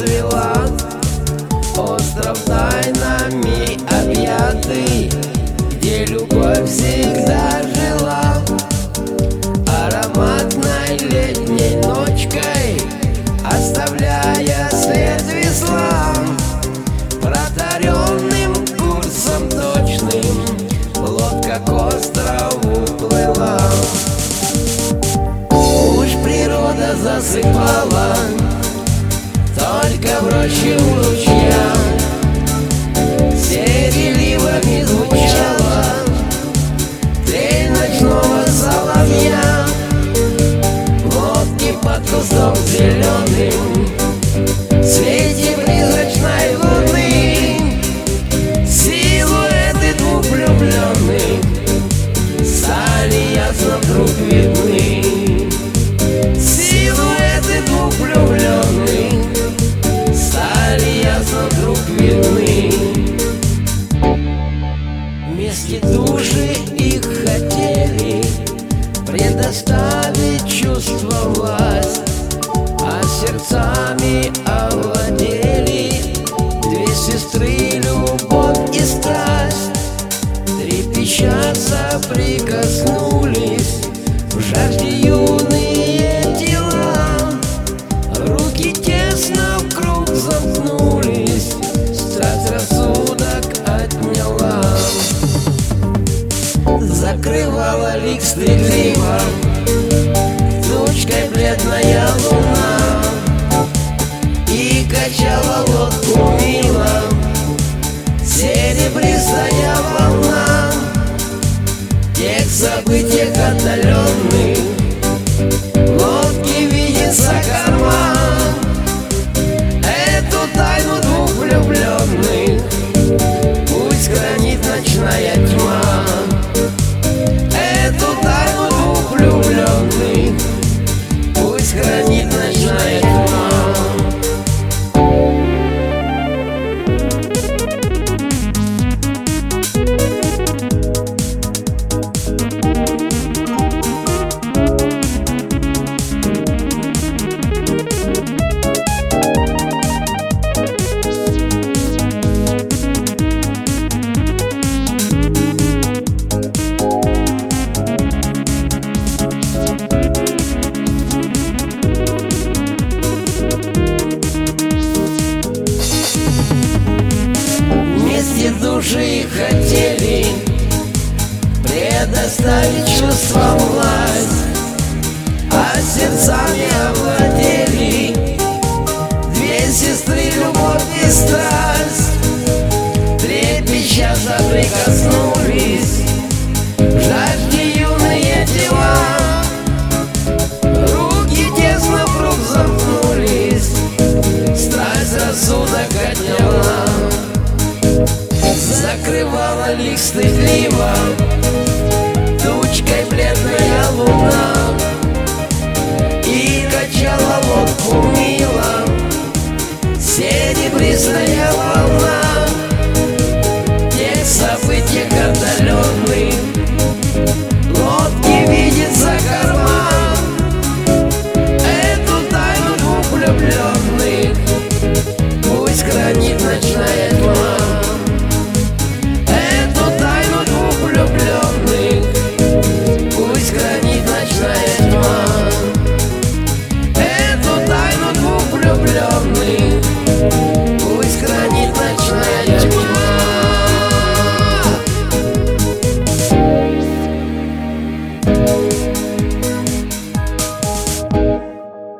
расцвела. Остров тайнами объятый, где любовь всегда жила. Ароматной летней ночкой, оставляя след весла, протаренным курсом точным лодка к острову плыла. Уж природа засыпала, только в роще у ручья сереливыми звучала трель ночного соловья. Лодки под кустом зеленым в свете призрачной луны, силуэты двух влюбленных стали ясно вдруг видны. Силуэты двух влюбленных стали ясно вдруг видны. Вместе души их хотели предоставить чувство власть, а сердцами овладели две сестры, любовь и страсть. Трепеща соприкоснулись в жажде юные тела, руки тесно в круг замкнулись, страсть рассудок отняла. Закрывала лик стыдливо тучкой бледная луна и качала лодку мило серебристая волна. Тех событиях отдаленных лодки видится корма. Эту тайну двух влюбленных пусть хранит ночная тьма. Эту тайну двух влюбленных пусть хранит ночная тьма. Души хотели предоставить чувствам власть, а сердцами овладели две сестры, любовь и страсть. Трепеща соприкоснулись в жажде юные тела, руки тесно в круг замкнулись, страсть рассудок отняла. Закрывала лик стыдливо тучкой бледная луна и качала лодку мило серебристая